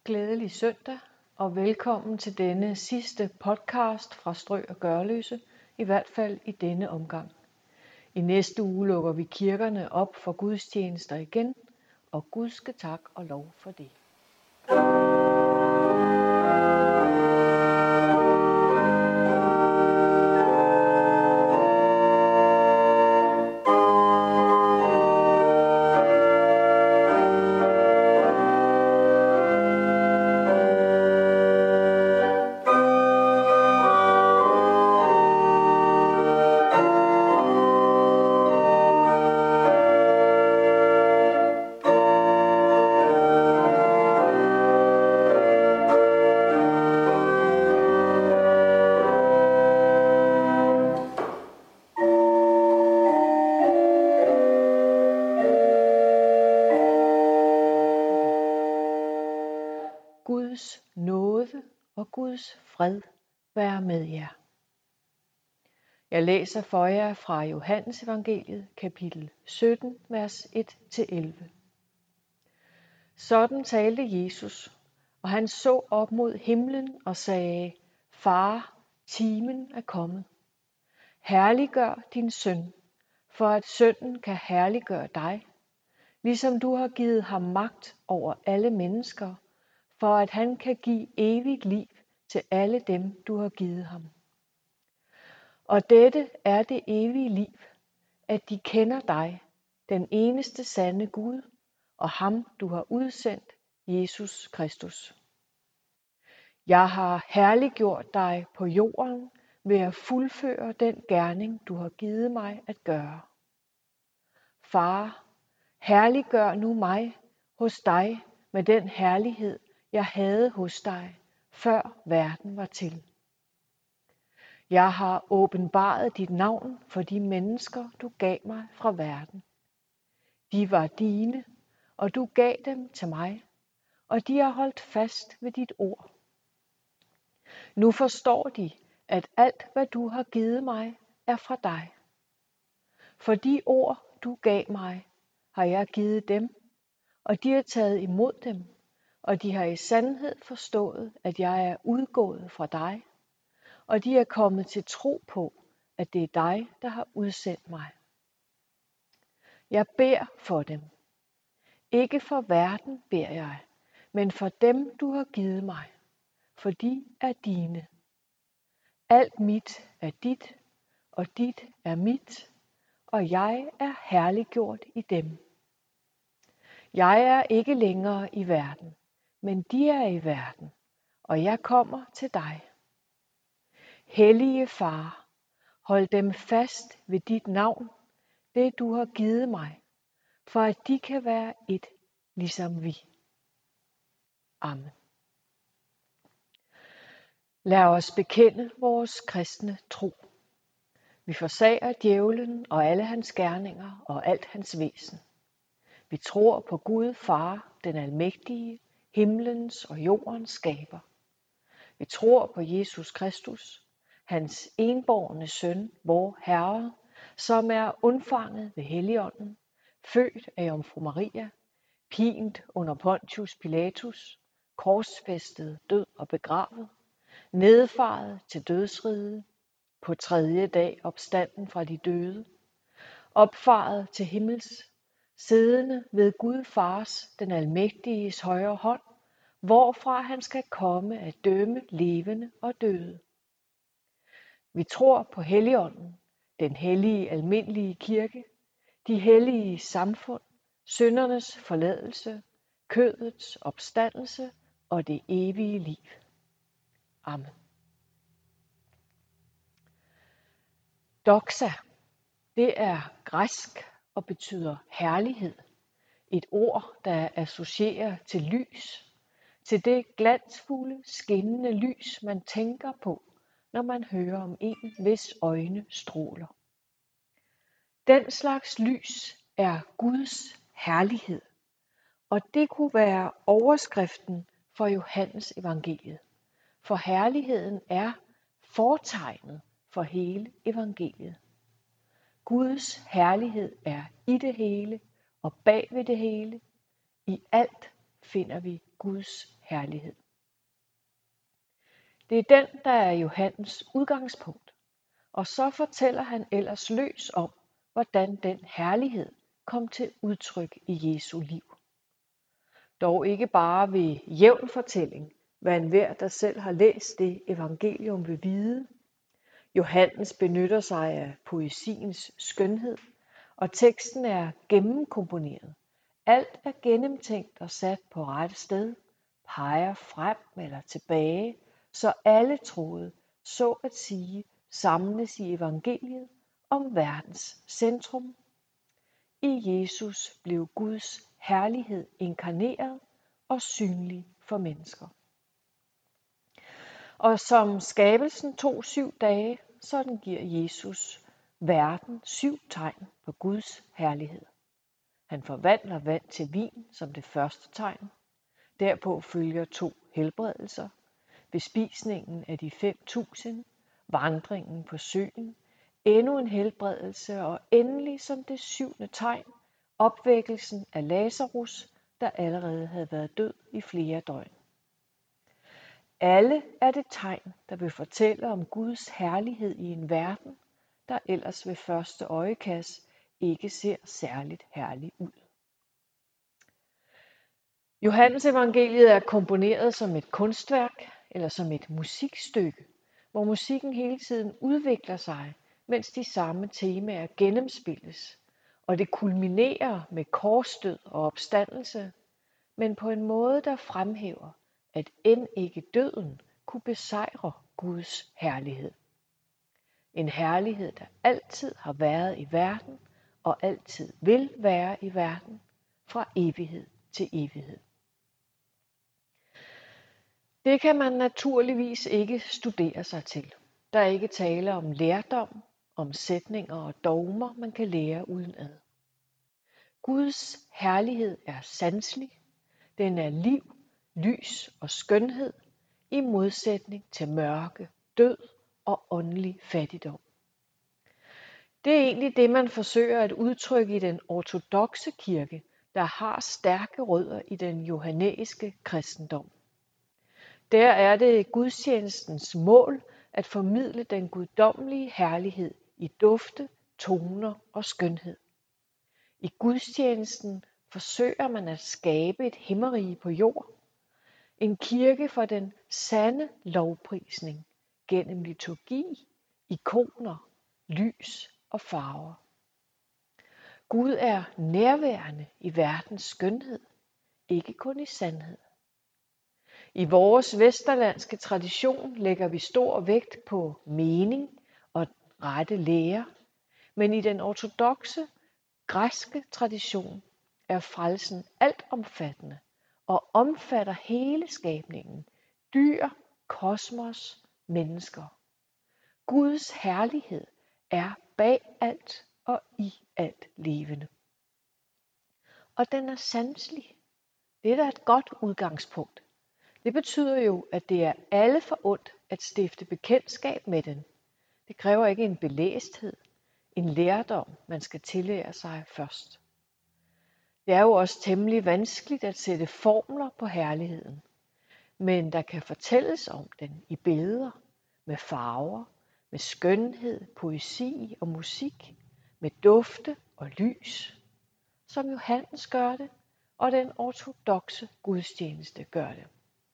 Glædelig søndag og velkommen til denne sidste podcast fra Strø og Gørløse, i hvert fald i denne omgang. I næste uge lukker vi kirkerne op for gudstjenester igen, og Gud skal tak og lov for det. Guds nåde og Guds fred være med jer. Jeg læser for jer fra Johannes evangeliet, kapitel 17, vers 1-11. Sådan talte Jesus, og han så op mod himlen og sagde: Far, timen er kommet. Herliggør din søn, for at sønnen kan herliggøre dig, ligesom du har givet ham magt over alle mennesker, for at han kan give evigt liv til alle dem, du har givet ham. Og dette er det evige liv, at de kender dig, den eneste sande Gud, og ham, du har udsendt, Jesus Kristus. Jeg har herliggjort dig på jorden ved at fuldføre den gerning, du har givet mig at gøre. Far, herliggør nu mig hos dig med den herlighed, jeg havde hos dig, før verden var til. Jeg har åbenbaret dit navn for de mennesker, du gav mig fra verden. De var dine, og du gav dem til mig, og de har holdt fast ved dit ord. Nu forstår de, at alt, hvad du har givet mig, er fra dig. For de ord, du gav mig, har jeg givet dem, og de har taget imod dem, og de har i sandhed forstået, at jeg er udgået fra dig, og de er kommet til tro på, at det er dig, der har udsendt mig. Jeg beder for dem. Ikke for verden beder jeg, men for dem, du har givet mig, for de er dine. Alt mit er dit, og dit er mit, og jeg er herliggjort i dem. Jeg er ikke længere i verden, men de er i verden, og jeg kommer til dig. Hellige Far, hold dem fast ved dit navn, det du har givet mig, for at de kan være et, ligesom vi. Amen. Lad os bekende vores kristne tro. Vi forsager djævlen og alle hans gerninger og alt hans væsen. Vi tror på Gud Far, den almægtige, himlens og jordens skaber. Vi tror på Jesus Kristus, hans enbårne søn, vor Herre, som er undfanget ved Helligånden, født af Jomfru Maria, pint under Pontius Pilatus, korsfæstet, død og begravet, nedfaret til dødsriget, på tredje dag opstanden fra de døde, opfaret til himmels, siddende ved Gud Fars, den almægtiges højre hånd, hvorfra han skal komme at dømme levende og døde. Vi tror på Helligånden, den hellige almindelige kirke, de hellige samfund, syndernes forladelse, kødets opstandelse og det evige liv. Amen. Doxa, det er græsk og betyder herlighed. Et ord, der associerer til lys, til det glansfulde, skinnende lys, man tænker på, når man hører om en, hvis øjne stråler. Den slags lys er Guds herlighed, og det kunne være overskriften for Johannes evangeliet. For herligheden er fortegnet for hele evangeliet. Guds herlighed er i det hele og bag ved det hele. I alt finder vi Guds herlighed. Det er den, der er Johannes udgangspunkt, og så fortæller han ellers løs om, hvordan den herlighed kom til udtryk i Jesu liv. Dog ikke bare ved jævn fortælling, hvad enhver, der selv har læst det evangelium, vil vide. Johannes benytter sig af poesiens skønhed, og teksten er gennemkomponeret. Alt er gennemtænkt og sat på rette sted, peger frem eller tilbage, så alle troede, så at sige, samles i evangeliet om verdens centrum. I Jesus blev Guds herlighed inkarneret og synlig for mennesker. Og som skabelsen tog 7 dage, sådan giver Jesus verden 7 tegn på Guds herlighed. Han forvandler vand til vin som det første tegn. Derpå følger 2 helbredelser, bespisningen af de 5.000, vandringen på søen, endnu en helbredelse og endelig som det 7. tegn, opvækkelsen af Lazarus, der allerede havde været død i flere døgn. Alle er det tegn, der vil fortælle om Guds herlighed i en verden, der ellers ved første øjekast ikke ser særligt herlig ud. Johannes evangeliet er komponeret som et kunstværk eller som et musikstykke, hvor musikken hele tiden udvikler sig, mens de samme temaer gennemspilles, og det kulminerer med korsstød og opstandelse, men på en måde, der fremhæver, at end ikke døden kunne besejre Guds herlighed. En herlighed, der altid har været i verden og altid vil være i verden fra evighed til evighed. Det kan man naturligvis ikke studere sig til. Der er ikke tale om lærdom, om sætninger og dogmer, man kan lære udenad. Guds herlighed er sanselig. Den er liv, lys og skønhed i modsætning til mørke, død og åndelig fattigdom. Det er egentlig det, man forsøger at udtrykke i den ortodokse kirke, der har stærke rødder i den johannæiske kristendom. Der er det gudstjenestens mål at formidle den guddommelige herlighed i dufte, toner og skønhed. I gudstjenesten forsøger man at skabe et himmerige på jord, en kirke for den sande lovprisning gennem liturgi, ikoner, lys og farver. Gud er nærværende i verdens skønhed, ikke kun i sandhed. I vores vesterlandske tradition lægger vi stor vægt på mening og rette lære, men i den ortodokse græske tradition er frelsen altomfattende og omfatter hele skabningen, dyr, kosmos, mennesker. Guds herlighed er bag alt og i alt levende. Og den er sanselig. Det er da et godt udgangspunkt. Det betyder jo, at det er alle forundt at stifte bekendtskab med den. Det kræver ikke en belæsthed, en lærdom, man skal tillære sig først. Det er jo også temmelig vanskeligt at sætte formler på herligheden, men der kan fortælles om den i billeder, med farver, med skønhed, poesi og musik, med dufte og lys, som Johannes gør det, og den ortodokse gudstjeneste gør det.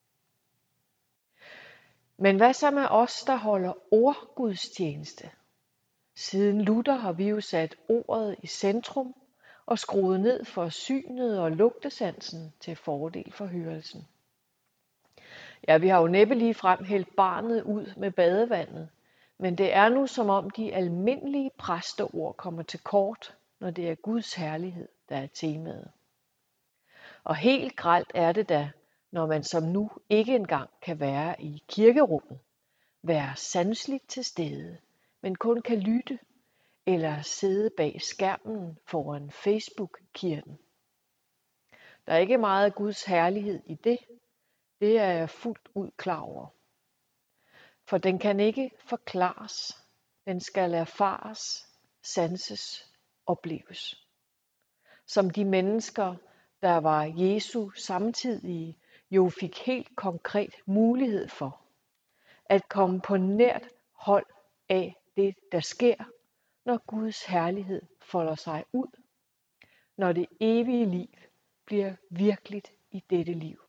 Men hvad så med os, der holder ordgudstjeneste? Siden Luther har vi jo sat ordet i centrum og skruet ned for synet og lugtesansen til fordel for hørelsen. Ja, vi har jo næppe lige frem hældt barnet ud med badevandet, men det er nu som om de almindelige præsteord kommer til kort, når det er Guds herlighed, der er temaet. Og helt grelt er det da, når man som nu ikke engang kan være i kirkerummet, være sanseligt til stede, men kun kan lytte eller sidde bag skærmen foran Facebook-kirken. Der er ikke meget Guds herlighed i det. Det er jeg fuldt ud klar over. For den kan ikke forklares. Den skal erfares, sanses, opleves. Som de mennesker, der var Jesu samtidige, jo fik helt konkret mulighed for at komme på nært hold af det, der sker, når Guds herlighed folder sig ud, når det evige liv bliver virkeligt i dette liv.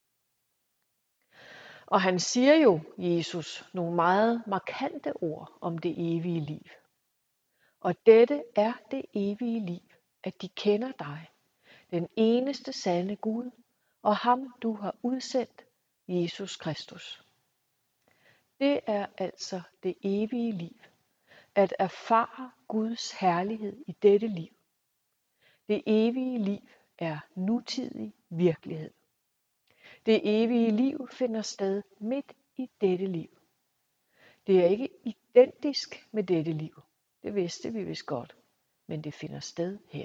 Og han siger jo, Jesus, nogle meget markante ord om det evige liv. Og dette er det evige liv, at de kender dig, den eneste sande Gud, og ham du har udsendt, Jesus Kristus. Det er altså det evige liv, at erfare Guds herlighed i dette liv. Det evige liv er nutidig virkelighed. Det evige liv finder sted midt i dette liv. Det er ikke identisk med dette liv. Det vidste vi vist godt, men det finder sted her.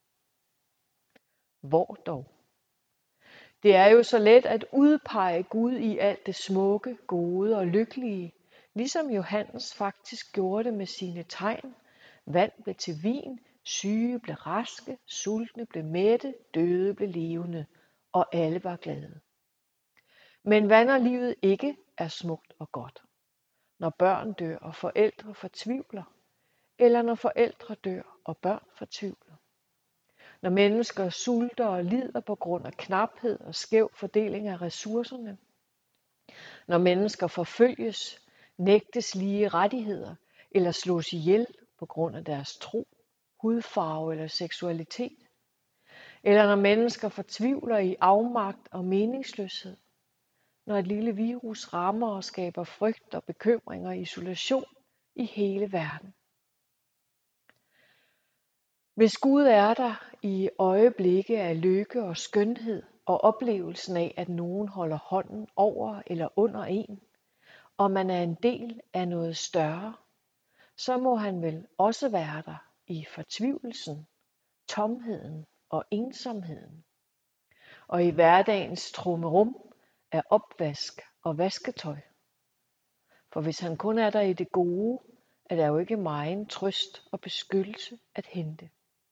Hvor dog? Det er jo så let at udpege Gud i alt det smukke, gode og lykkelige, ligesom Johannes faktisk gjorde det med sine tegn. Vand blev til vin, syge blev raske, sultne blev mætte, døde blev levende, og alle var glade. Men hvad når livet ikke er smukt og godt? Når børn dør og forældre fortvivler, eller når forældre dør og børn fortvivler? Når mennesker sulter og lider på grund af knaphed og skæv fordeling af ressourcerne? Når mennesker forfølges, nægtes lige rettigheder eller slås ihjel på grund af deres tro, hudfarve eller seksualitet? Eller når mennesker fortvivler i afmagt og meningsløshed? Når et lille virus rammer og skaber frygt og bekymring og isolation i hele verden? Hvis Gud er der i øjeblikke af lykke og skønhed og oplevelsen af, at nogen holder hånden over eller under en, og man er en del af noget større, så må han vel også være der i fortvivlelsen, tomheden og ensomheden, og i hverdagens trummerum af opvask og vasketøj. For hvis han kun er der i det gode, er der jo ikke megen trøst og beskyttelse at hente.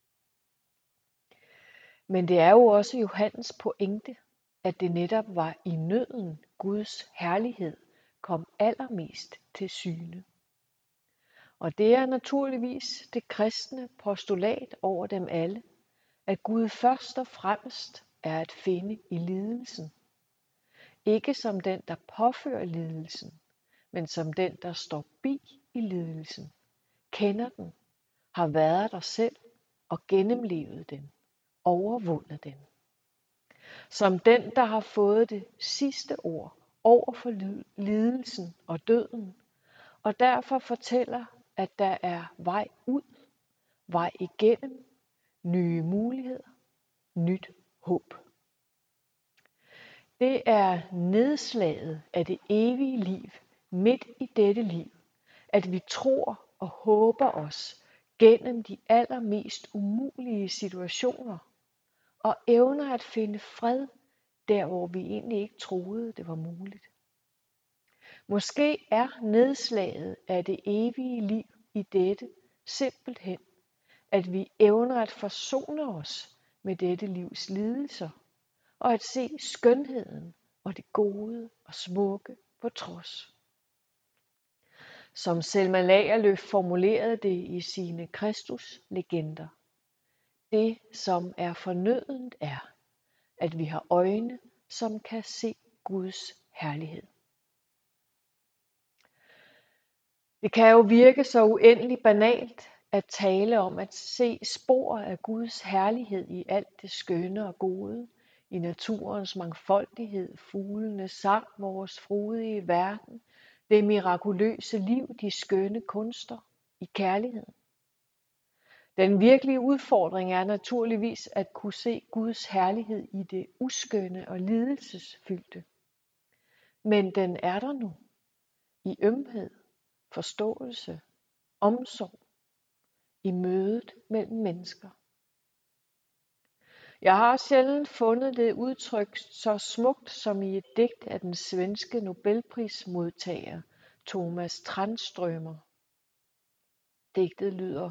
Men det er jo også Johannes pointe, at det netop var i nøden Guds herlighed kom allermest til syne. Og det er naturligvis det kristne postulat over dem alle, at Gud først og fremmest er at finde i lidelsen. Ikke som den, der påfører lidelsen, men som den, der står bi i lidelsen, kender den, har været der selv og gennemlevet den, overvundet den. Som den, der har fået det sidste ord over for lidelsen og døden, og derfor fortæller, at der er vej ud, vej igennem, nye muligheder, nyt håb. Det er nedslaget af det evige liv midt i dette liv, at vi tror og håber os gennem de allermest umulige situationer og evner at finde fred der, hvor vi egentlig ikke troede, det var muligt. Måske er nedslaget af det evige liv i dette simpelthen, at vi evner at forsone os med dette livs lidelser, og at se skønheden og det gode og smukke på trods. Som Selma Lagerlöf formulerede det i sine Kristus-legender. Det, som er fornødent, er, at vi har øjne, som kan se Guds herlighed. Det kan jo virke så uendelig banalt at tale om at se spor af Guds herlighed i alt det skønne og gode, i naturens mangfoldighed, fuglenes sang, vores frodige verden, det mirakuløse liv, de skønne kunster, i kærligheden. Den virkelige udfordring er naturligvis at kunne se Guds herlighed i det uskønne og lidelsesfyldte. Men den er der nu, i ømhed, forståelse, omsorg, i mødet mellem mennesker. Jeg har sjældent fundet det udtryk så smukt som i et digt af den svenske Nobelprismodtager Thomas Tranströmer. Digtet lyder: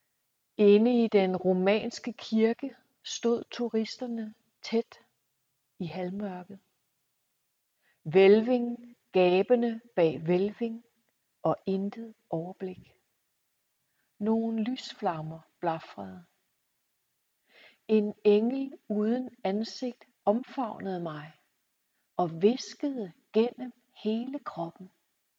Inde i den romanske kirke stod turisterne tæt. i halvmørket. Hvælving gabende bag hvælving og intet overblik. Nogle lysflammer blafrede. En engel uden ansigt omfavnede mig og hviskede gennem hele kroppen.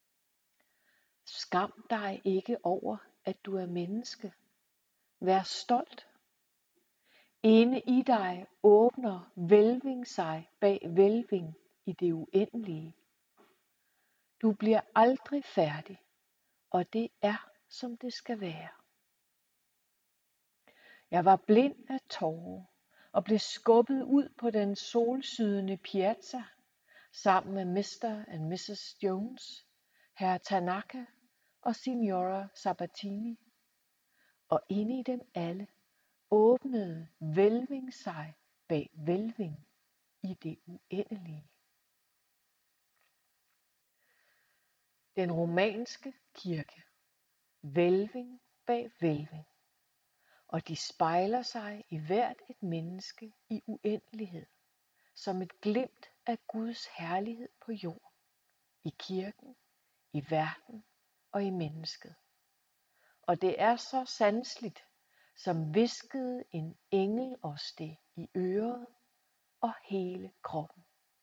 Skam dig ikke over, at du er menneske. Vær stolt. Inde i dig åbner hvælving sig bag hvælving i det uendelige. Du bliver aldrig færdig, og det er, som det skal være. Jeg var blind af tårer og blev skubbet ud på den solsydende piazza sammen med Mr. and Mrs. Jones, herr Tanaka og signora Sabatini. Og inde i dem alle åbnede hvælving sig bag hvælving i det uendelige. Den romanske kirke. Hvælving bag hvælving. Og de spejler sig i hvert et menneske i uendelighed, som et glimt af Guds herlighed på jord, i kirken, i verden og i mennesket. Og det er så sanseligt, som hviskede en engel os det i øret og hele kroppen.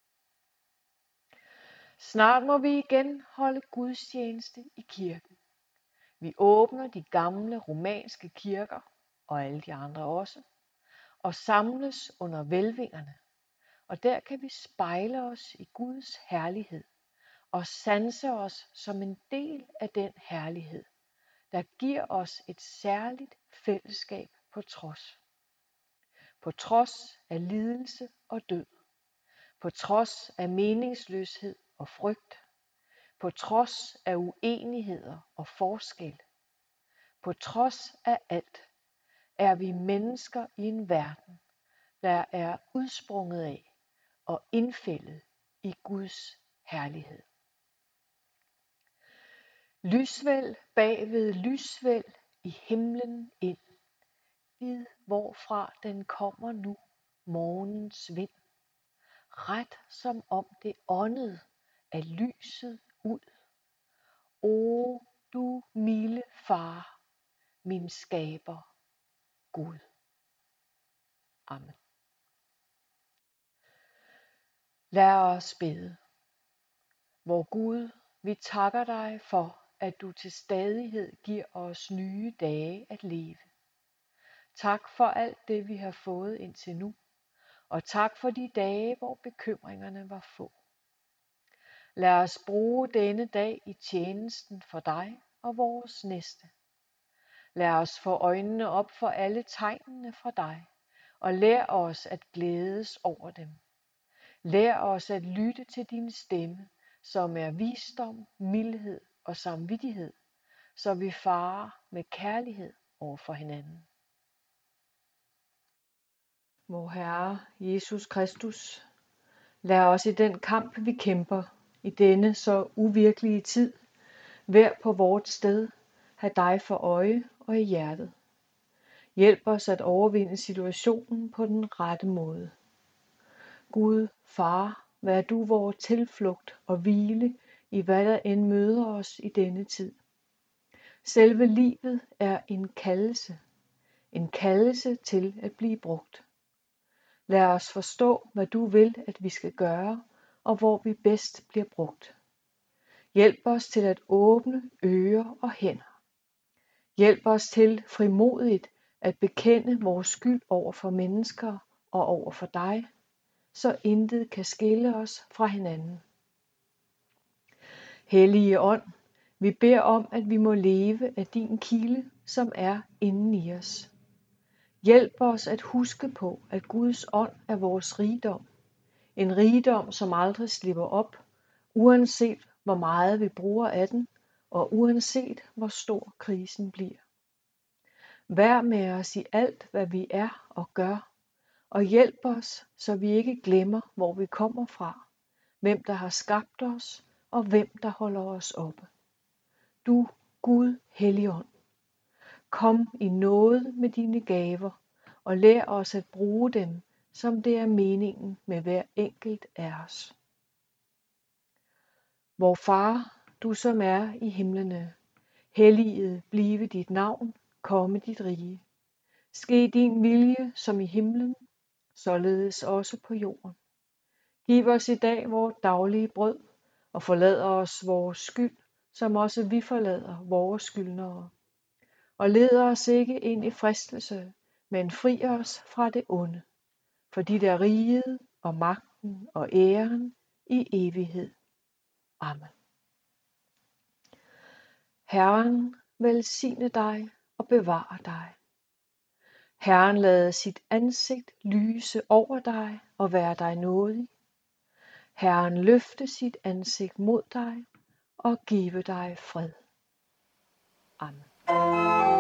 Snart må vi igen holde gudstjeneste i kirken. Vi åbner de gamle romanske kirker, og alle de andre også, og samles under hvælvingerne. Og der kan vi spejle os i Guds herlighed og sanse os som en del af den herlighed, der giver os et særligt fællesskab på trods. På trods af lidelse og død. På trods af meningsløshed og frygt. På trods af uenigheder og forskel. På trods af alt er vi mennesker i en verden, der er udsprunget af og indfældet i Guds herlighed. Lysvæld bagved lysvæld i himlen ind, vid hvorfra den kommer nu, morgens vind, ret som om det åndede af lyset ud. O du milde far, min skaber, Gud. Amen. Lad os bede. Vor Gud, vi takker dig for, at du til stadighed giver os nye dage at leve. Tak for alt det, vi har fået indtil nu, og tak for de dage, hvor bekymringerne var få. Lad os bruge denne dag i tjenesten for dig og vores næste. Lad os få øjnene op for alle tegnene fra dig, og lær os at glædes over dem. Lær os at lytte til din stemme, som er visdom, mildhed og samvittighed, så vi farer med kærlighed over for hinanden. Vor Herre Jesus Kristus, lad os i den kamp, vi kæmper, i denne så uvirkelige tid, hver på vort sted, have dig for øje og i hjertet. Hjælp os at overvinde situationen på den rette måde. Gud, Far, vær du vor tilflugt og hvile i hvad der end møder os i denne tid. Selve livet er en kaldelse til at blive brugt. Lad os forstå, hvad du vil, at vi skal gøre, og hvor vi bedst bliver brugt. Hjælp os til at åbne ører og hænder. Hjælp os til frimodigt at bekende vores skyld over for mennesker og over for dig, så intet kan skille os fra hinanden. Hellige Ånd, vi beder om, at vi må leve af din kilde, som er inden i os. Hjælp os at huske på, at Guds ånd er vores rigdom. En rigdom, som aldrig slipper op, uanset hvor meget vi bruger af den, og uanset hvor stor krisen bliver. Vær med os i alt, hvad vi er og gør, og hjælp os, så vi ikke glemmer, hvor vi kommer fra, hvem der har skabt os, og hvem der holder os oppe. Du, Gud, Helligånd, kom i nåde med dine gaver, og lær os at bruge dem, som det er meningen med hver enkelt af os. Vor Far, du som er i himlene, helliget blive dit navn, komme dit rige. Ske din vilje som i himlen, således også på jorden. Giv os i dag vores daglige brød, og forlad os vores skyld, som også vi forlader vores skyldnere. Og led os ikke ind i fristelse, men fri os fra det onde. For dit er riget og magten og æren i evighed. Amen. Herren velsigne dig og bevare dig. Herren lade sit ansigt lyse over dig og være dig nådig. Herren løfte sit ansigt mod dig og give dig fred. Amen.